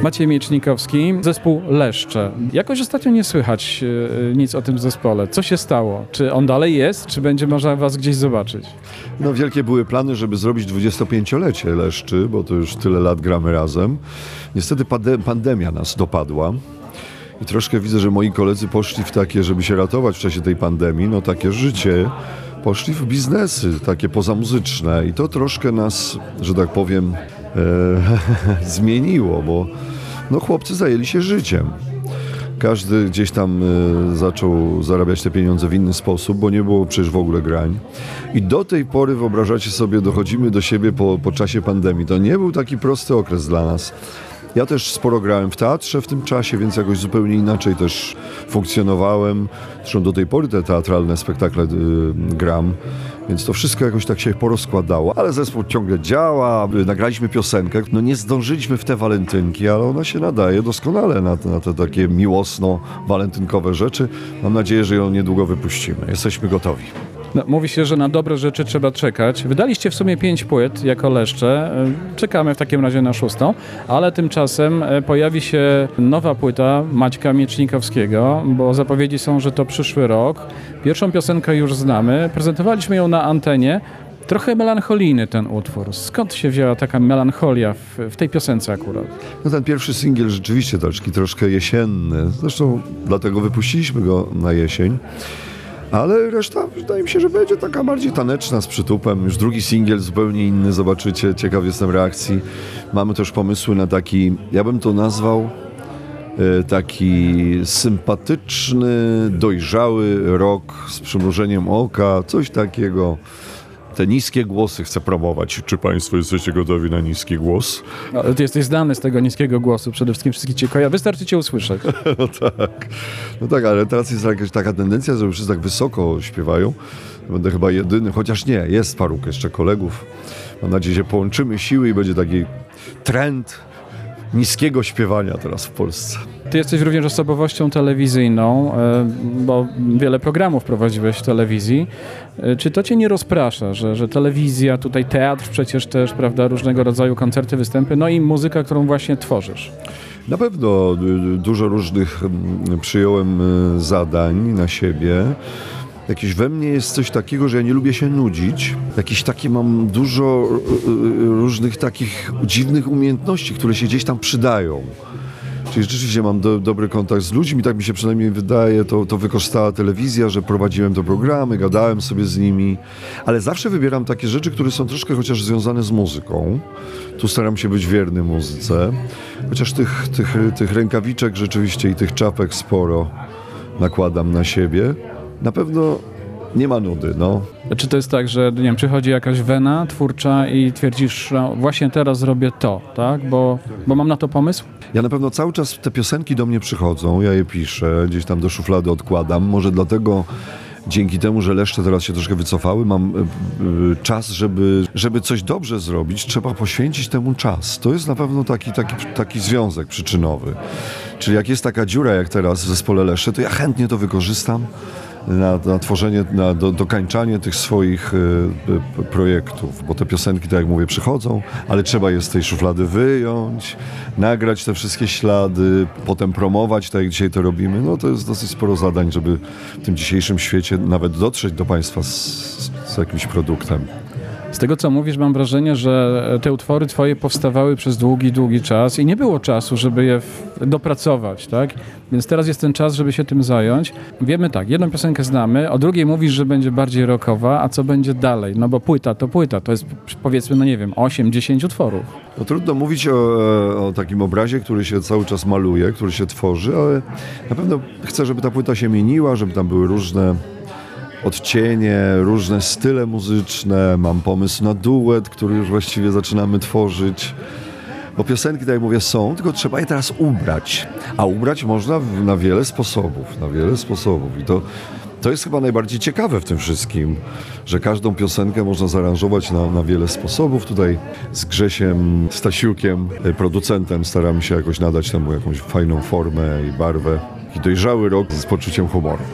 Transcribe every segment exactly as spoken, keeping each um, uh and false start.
Maciej Miecznikowski, zespół Leszcze. Jakoś ostatnio nie słychać e, nic o tym zespole. Co się stało? Czy on dalej jest, czy będzie można was gdzieś zobaczyć? No wielkie były plany, żeby zrobić dwudziestopięciolecie Leszczy, bo to już tyle lat gramy razem. Niestety pande- pandemia nas dopadła. I troszkę widzę, że moi koledzy poszli w takie, żeby się ratować w czasie tej pandemii, no takie życie, poszli w biznesy takie pozamuzyczne i to troszkę nas, że tak powiem, e, zmieniło, bo no chłopcy zajęli się życiem. Każdy gdzieś tam e, zaczął zarabiać te pieniądze w inny sposób, bo nie było przecież w ogóle grań. I do tej pory, wyobrażacie sobie, dochodzimy do siebie po, po czasie pandemii. To nie był taki prosty okres dla nas. Ja też sporo grałem w teatrze w tym czasie, więc jakoś zupełnie inaczej też funkcjonowałem. Zresztą do tej pory te teatralne spektakle y, gram, więc to wszystko jakoś tak się porozkładało. Ale zespół ciągle działa, y, nagraliśmy piosenkę. No nie zdążyliśmy w te walentynki, ale ona się nadaje doskonale na, na te takie miłosno-walentynkowe rzeczy. Mam nadzieję, że ją niedługo wypuścimy. Jesteśmy gotowi. No, mówi się, że na dobre rzeczy trzeba czekać. Wydaliście w sumie pięć płyt jako Leszcze. Czekamy w takim razie na szóstą, ale tymczasem pojawi się nowa płyta Maćka Miecznikowskiego, bo zapowiedzi są, że to przyszły rok. Pierwszą piosenkę już znamy. Prezentowaliśmy ją na antenie. Trochę melancholijny ten utwór. Skąd się wzięła taka melancholia w, w tej piosence akurat? No ten pierwszy singiel rzeczywiście taki troszkę jesienny. Zresztą dlatego wypuściliśmy go na jesień. Ale reszta wydaje mi się, że będzie taka bardziej taneczna z przytupem. Już drugi singiel zupełnie inny, zobaczycie. Ciekaw jestem reakcji. Mamy też pomysły na taki, ja bym to nazwał e, taki sympatyczny, dojrzały rock z przymrużeniem oka. Coś takiego. Te niskie głosy chcę promować. Czy państwo jesteście gotowi na niski głos? No, ty jesteś znany z tego niskiego głosu. Przede wszystkim wszystkich cię koja. Wystarczy cię usłyszeć. No tak. No tak, ale teraz jest jakaś taka tendencja, że wszyscy tak wysoko śpiewają. Będę chyba jedyny, chociaż nie, jest paru jeszcze kolegów. Mam nadzieję, że połączymy siły i będzie taki trend niskiego śpiewania teraz w Polsce. Ty jesteś również osobowością telewizyjną, bo wiele programów prowadziłeś w telewizji. Czy to cię nie rozprasza, że, że telewizja, tutaj teatr przecież też, prawda, różnego rodzaju koncerty, występy, no i muzyka, którą właśnie tworzysz? Na pewno dużo różnych przyjąłem zadań na siebie. Jakieś we mnie jest coś takiego, że ja nie lubię się nudzić. Jakieś takie mam dużo różnych takich dziwnych umiejętności, które się gdzieś tam przydają. Czyli rzeczywiście mam do, dobry kontakt z ludźmi, tak mi się przynajmniej wydaje, to, to wykorzystała telewizja, że prowadziłem te programy, gadałem sobie z nimi, ale zawsze wybieram takie rzeczy, które są troszkę chociaż związane z muzyką. Tu staram się być wierny muzyce, chociaż tych, tych, tych rękawiczek rzeczywiście i tych czapek sporo nakładam na siebie. Na pewno nie ma nudy, no. Czy to jest tak, że nie wiem, przychodzi jakaś wena twórcza i twierdzisz, że właśnie teraz zrobię to, tak? Bo, bo mam na to pomysł? Ja na pewno cały czas te piosenki do mnie przychodzą, ja je piszę, gdzieś tam do szuflady odkładam. Może dlatego dzięki temu, że Leszcze teraz się troszkę wycofały, mam y, y, czas, żeby, żeby coś dobrze zrobić, trzeba poświęcić temu czas. To jest na pewno taki, taki, taki związek przyczynowy. Czyli jak jest taka dziura jak teraz w zespole Leszcze, to ja chętnie to wykorzystam na, na tworzenie, na do, dokańczanie tych swoich y, y, projektów, bo te piosenki, tak jak mówię, przychodzą, ale trzeba je z tej szuflady wyjąć, nagrać te wszystkie ślady, potem promować, tak jak dzisiaj to robimy. No to jest dosyć sporo zadań, żeby w tym dzisiejszym świecie nawet dotrzeć do państwa z, z jakimś produktem. Z tego, co mówisz, mam wrażenie, że te utwory twoje powstawały przez długi, długi czas i nie było czasu, żeby je w... dopracować, tak? Więc teraz jest ten czas, żeby się tym zająć. Wiemy tak, jedną piosenkę znamy, o drugiej mówisz, że będzie bardziej rockowa, a co będzie dalej? No bo płyta to płyta, to jest powiedzmy, no nie wiem, osiem dziesięć utworów. No trudno mówić o, o takim obrazie, który się cały czas maluje, który się tworzy, ale na pewno chcę, żeby ta płyta się mieniła, żeby tam były różne odcienie, różne style muzyczne. Mam pomysł na duet, który już właściwie zaczynamy tworzyć. Bo piosenki, tak jak mówię, są, tylko trzeba je teraz ubrać. A ubrać można w, na wiele sposobów, na wiele sposobów. I to, to jest chyba najbardziej ciekawe w tym wszystkim, że każdą piosenkę można zaaranżować na, na wiele sposobów. Tutaj z Grzesiem Stasiukiem, producentem, staramy się jakoś nadać temu jakąś fajną formę i barwę. Taki dojrzały rok z poczuciem humoru.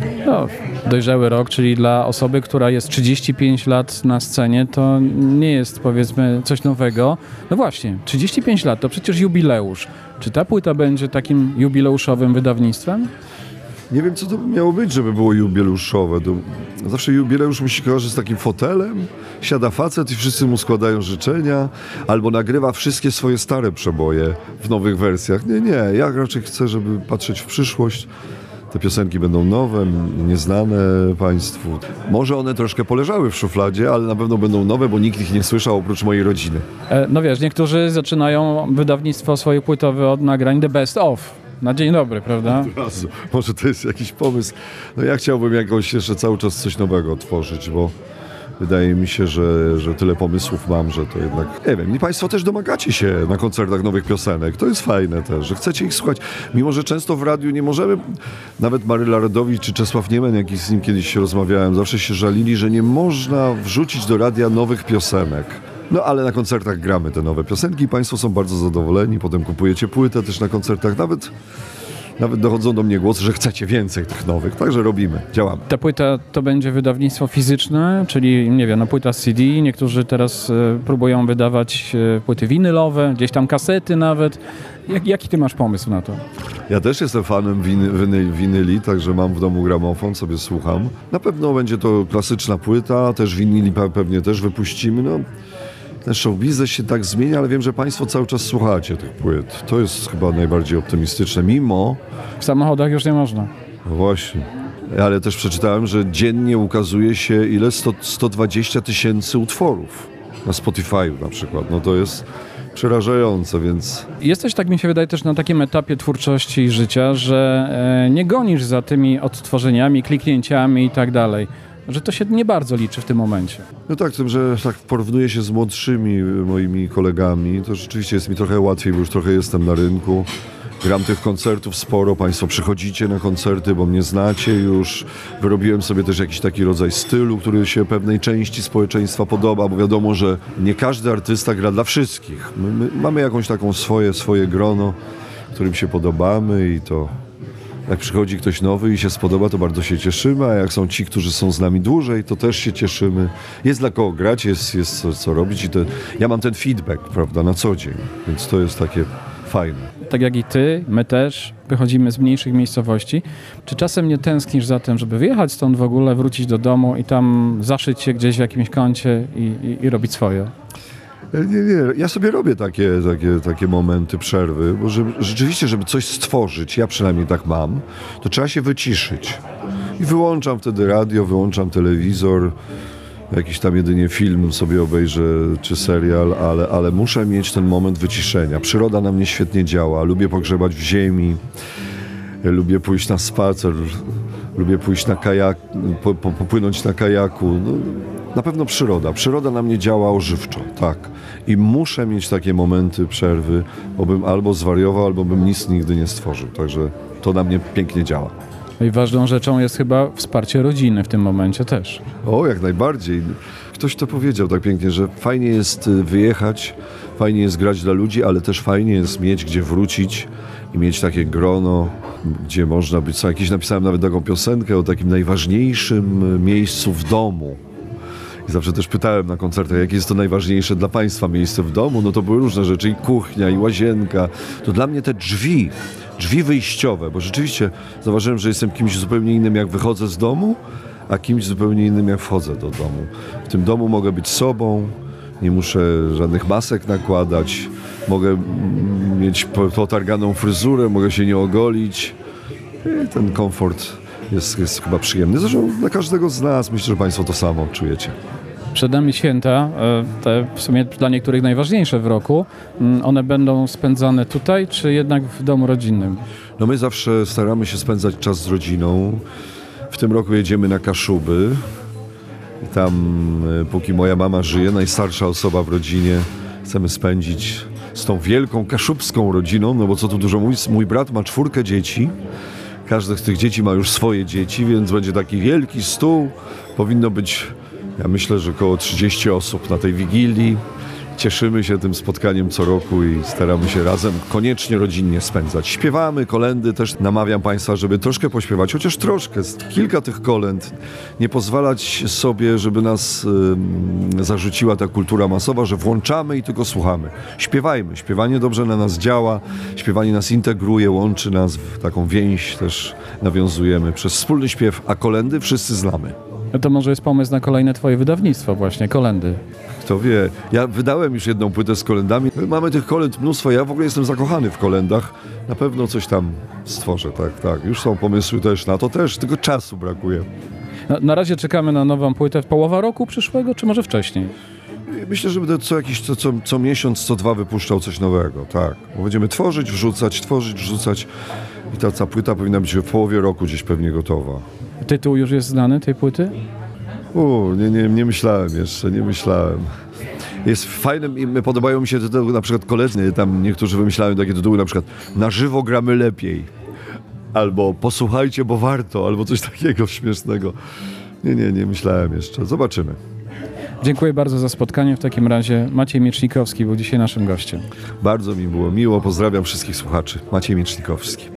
No, dojrzały rok, czyli dla osoby, która jest trzydzieści pięć lat na scenie, to nie jest, powiedzmy, coś nowego. No właśnie, trzydzieści pięć lat to przecież jubileusz. Czy ta płyta będzie takim jubileuszowym wydawnictwem? Nie wiem, co to miało być, żeby było jubileuszowe. To zawsze jubileusz mi się kojarzy z takim fotelem. Siada facet i wszyscy mu składają życzenia. Albo nagrywa wszystkie swoje stare przeboje w nowych wersjach. Nie, nie. Ja raczej chcę, żeby patrzeć w przyszłość. Te piosenki będą nowe, nieznane państwu. Może one troszkę poleżały w szufladzie, ale na pewno będą nowe, bo nikt ich nie słyszał oprócz mojej rodziny. E, no wiesz, niektórzy zaczynają wydawnictwo swoje płytowe od nagrań The Best Of. Na dzień dobry, prawda? Od razu. Może to jest jakiś pomysł. No ja chciałbym jakoś jeszcze cały czas coś nowego otworzyć, bo wydaje mi się, że, że tyle pomysłów mam, że to jednak... Nie wiem, i państwo też domagacie się na koncertach nowych piosenek. To jest fajne też, że chcecie ich słuchać. Mimo, że często w radiu nie możemy... Nawet Maryla Rodowicz czy Czesław Niemen, jak z nim kiedyś rozmawiałem, zawsze się żalili, że nie można wrzucić do radia nowych piosenek. No ale na koncertach gramy te nowe piosenki i państwo są bardzo zadowoleni. Potem kupujecie płytę też na koncertach. Nawet... Nawet dochodzą do mnie głosy, że chcecie więcej tych nowych, także robimy, działamy. Ta płyta to będzie wydawnictwo fizyczne, czyli nie wiem, no płyta C D, niektórzy teraz e, próbują wydawać e, płyty winylowe, gdzieś tam kasety nawet. Jak, jaki ty masz pomysł na to? Ja też jestem fanem winy, winy, winyli, także mam w domu gramofon, sobie słucham. Na pewno będzie to klasyczna płyta, też winyli pewnie też wypuścimy, no. Ten show biznes się tak zmienia, ale wiem, że państwo cały czas słuchacie tych płyt. To jest chyba najbardziej optymistyczne, mimo... W samochodach już nie można. No właśnie. Ale też przeczytałem, że dziennie ukazuje się ile? sto, sto dwadzieścia tysięcy utworów na Spotify'u na przykład. No to jest przerażające, więc... Jesteś, tak mi się wydaje, też na takim etapie twórczości i życia, że e, nie gonisz za tymi odtworzeniami, kliknięciami i tak dalej. Że to się nie bardzo liczy w tym momencie. No tak, tym, że tak porównuję się z młodszymi moimi kolegami, to rzeczywiście jest mi trochę łatwiej, bo już trochę jestem na rynku. Gram tych koncertów sporo, państwo przychodzicie na koncerty, bo mnie znacie już. Wyrobiłem sobie też jakiś taki rodzaj stylu, który się pewnej części społeczeństwa podoba, bo wiadomo, że nie każdy artysta gra dla wszystkich. My, my mamy jakąś taką swoje, swoje grono, którym się podobamy i to... Jak przychodzi ktoś nowy i się spodoba, to bardzo się cieszymy, a jak są ci, którzy są z nami dłużej, to też się cieszymy. Jest dla kogo grać, jest, jest co, co robić i to, ja mam ten feedback, prawda, na co dzień, więc to jest takie fajne. Tak jak i ty, my też wychodzimy z mniejszych miejscowości. Czy czasem nie tęsknisz za tym, żeby wyjechać stąd w ogóle, wrócić do domu i tam zaszyć się gdzieś w jakimś kącie i, i, i robić swoje? Nie, nie, ja sobie robię takie, takie, takie momenty przerwy, bo żeby, rzeczywiście, żeby coś stworzyć, ja przynajmniej tak mam, to trzeba się wyciszyć. I wyłączam wtedy radio, wyłączam telewizor, jakiś tam jedynie film sobie obejrzę, czy serial, ale, ale muszę mieć ten moment wyciszenia. Przyroda na mnie świetnie działa, lubię pogrzebać w ziemi, lubię pójść na spacer, lubię pójść na kajak, po, po, popłynąć na kajaku. No, na pewno przyroda. Przyroda na mnie działa ożywczo, tak. I muszę mieć takie momenty przerwy, bo bym albo zwariował, albo bym nic nigdy nie stworzył. Także to na mnie pięknie działa. I ważną rzeczą jest chyba wsparcie rodziny w tym momencie też. O, jak najbardziej. Ktoś to powiedział tak pięknie, że fajnie jest wyjechać, fajnie jest grać dla ludzi, ale też fajnie jest mieć gdzie wrócić i mieć takie grono, gdzie można być. Co jakiś napisałem nawet taką piosenkę o takim najważniejszym miejscu w domu. I zawsze też pytałem na koncertach, jakie jest to najważniejsze dla państwa miejsce w domu. No to były różne rzeczy, i kuchnia, i łazienka. To dla mnie te drzwi, drzwi wyjściowe, bo rzeczywiście zauważyłem, że jestem kimś zupełnie innym, jak wychodzę z domu, a kimś zupełnie innym, jak wchodzę do domu. W tym domu mogę być sobą, nie muszę żadnych masek nakładać, mogę mieć potarganą fryzurę, mogę się nie ogolić. I ten komfort jest, jest chyba przyjemny. Zresztą dla każdego z nas, myślę, że państwo to samo czujecie. Przed nami święta, te w sumie dla niektórych najważniejsze w roku. One będą spędzane tutaj, czy jednak w domu rodzinnym? No my zawsze staramy się spędzać czas z rodziną. W tym roku jedziemy na Kaszuby. I tam, póki moja mama żyje, najstarsza osoba w rodzinie, chcemy spędzić z tą wielką kaszubską rodziną, no bo co tu dużo mówić, mój brat ma czwórkę dzieci. Każdy z tych dzieci ma już swoje dzieci, więc będzie taki wielki stół. Powinno być, ja myślę, że około trzydzieści osób na tej Wigilii. cieszymy się tym spotkaniem co roku i staramy się razem koniecznie rodzinnie spędzać. Śpiewamy kolędy, też namawiam Państwa, żeby troszkę pośpiewać, chociaż troszkę, kilka tych kolęd. Nie pozwalać sobie, żeby nas y, zarzuciła ta kultura masowa, że włączamy i tylko słuchamy. Śpiewajmy. Śpiewanie dobrze na nas działa, śpiewanie nas integruje, łączy nas, w taką więź też nawiązujemy przez wspólny śpiew, a kolędy wszyscy znamy. No to może jest pomysł na kolejne twoje wydawnictwo właśnie, kolędy. Kto wie, ja wydałem już jedną płytę z kolędami. Mamy tych kolęd mnóstwo, ja w ogóle jestem zakochany w kolędach. Na pewno coś tam stworzę, tak, tak. Już są pomysły też na to też, tylko czasu brakuje. Na, na razie czekamy na nową płytę. Połowa roku przyszłego, czy może wcześniej? Myślę, że będę co jakiś, co, co, co miesiąc, co dwa wypuszczał coś nowego, tak. Bo będziemy tworzyć, wrzucać, tworzyć, wrzucać i ta, ta płyta powinna być w połowie roku gdzieś pewnie gotowa. Tytuł już jest znany tej płyty? U, nie, nie, nie myślałem jeszcze, nie myślałem. Jest fajnym i my podobają mi się tytuły, na przykład koledzy, tam niektórzy wymyślają takie tytuły, na przykład na żywo gramy lepiej, albo posłuchajcie, bo warto, albo coś takiego śmiesznego. Nie, nie, nie myślałem jeszcze. Zobaczymy. Dziękuję bardzo za spotkanie. W takim razie Maciej Miecznikowski był dzisiaj naszym gościem. Bardzo mi było miło. Pozdrawiam wszystkich słuchaczy. Maciej Miecznikowski.